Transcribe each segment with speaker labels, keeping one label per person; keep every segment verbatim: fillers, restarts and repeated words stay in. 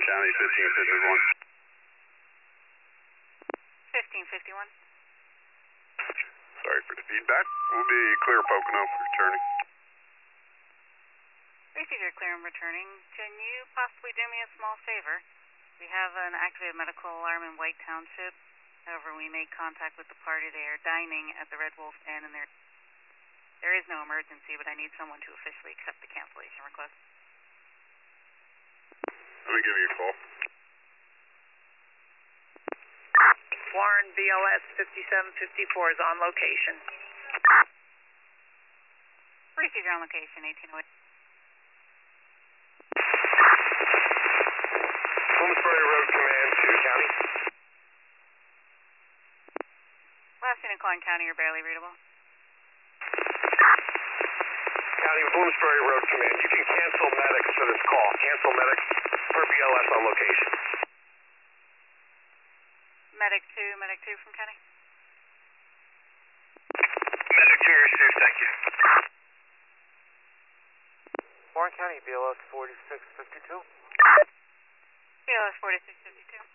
Speaker 1: County fifteen fifty-one.
Speaker 2: fifteen fifty-one.
Speaker 1: Sorry for the feedback. We'll be clear Pocono returning.
Speaker 2: Receiver clear and returning. Can you possibly do me a small favor? We have an activated medical alarm in White Township. However, we made contact with the party. They are dining at the Red Wolf Inn, and there there is no emergency, but I need someone to officially accept the cancellation request.
Speaker 1: Let me give you a call.
Speaker 3: Warren B L S fifty-seven fifty-four is on location.
Speaker 2: Receiver on location, eighteen oh eight.
Speaker 1: Bloomsbury Road Command to County.
Speaker 2: Last unit calling County are barely readable.
Speaker 1: County, Bloomsbury Road Command. You can cancel medics for this call. Cancel medics for B L S on location.
Speaker 2: Medic two, Medic two from County.
Speaker 1: Medic two, received. Thank you.
Speaker 4: Warren County, B L S forty-six fifty-two.
Speaker 2: B L S forty-six fifty-two.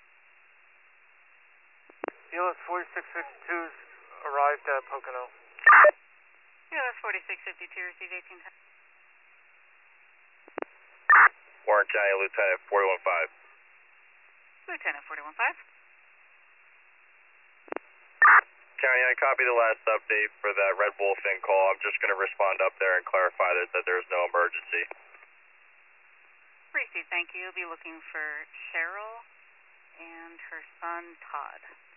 Speaker 4: B L S forty-six fifty-two's arrived at Pocono.
Speaker 2: B L S forty-six fifty-two, receive eighteen ten.
Speaker 1: Warren County, Lieutenant forty-one five.
Speaker 2: Lieutenant forty-one five.
Speaker 1: County, I copy the last update for that Red Wolf Inn call. I'm just going to respond up there and clarify that, that there's no emergency.
Speaker 2: Receive, thank you. You'll be looking for Cheryl and her son Todd.